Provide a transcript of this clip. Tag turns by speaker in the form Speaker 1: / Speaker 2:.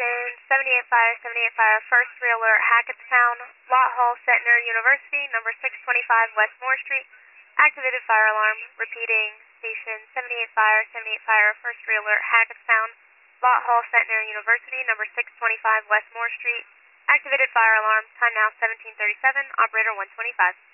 Speaker 1: Station 78 Fire, 78 Fire, first alert, Hackettstown, Lot Hall, Setner University, number 625 West Moore Street. Activated fire alarm. Repeating, Station 78 Fire, 78 Fire, first alert, Hackettstown, Lot Hall, Setner University, number 625 West Moore Street. Activated fire alarm. Time now 1737. Operator 125.